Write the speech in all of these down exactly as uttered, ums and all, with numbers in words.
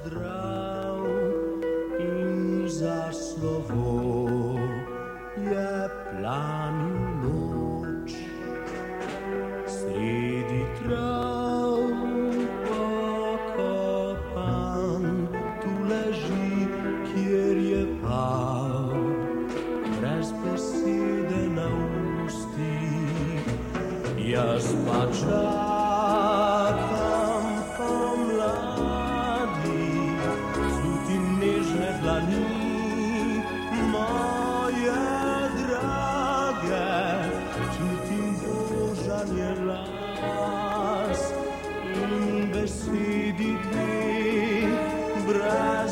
zdrav in za slovo je planil noč. Sredi trav pokopan tu leži, kjer je pal, brez besede na ustih. Jaz pa čakam pomladi, slutim nežne dlani moje drage, čutim božanje las in besedi dve brez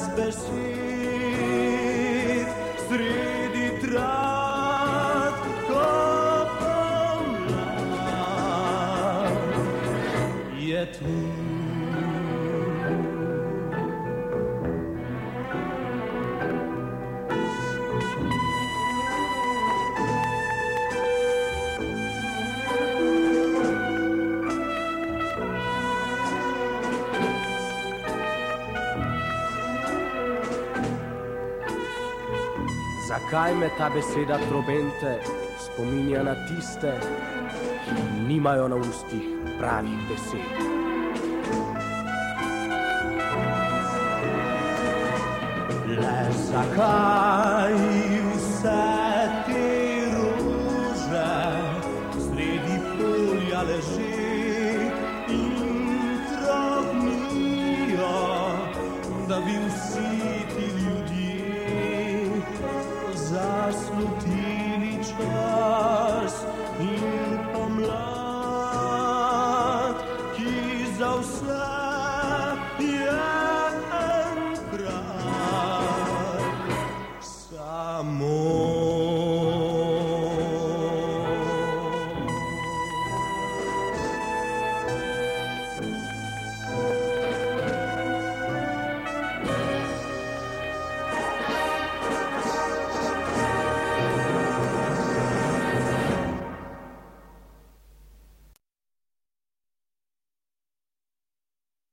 besed sredi trav, ko pomlad je tu. Zakaj me ta beseda trobente spominja na tiste, ki nimajo na ustih pravih besed? Le zakaj vse te rože sredi polja leži in trohnijo, da bi vsi ti ljudje zaslutili čas in pomlad.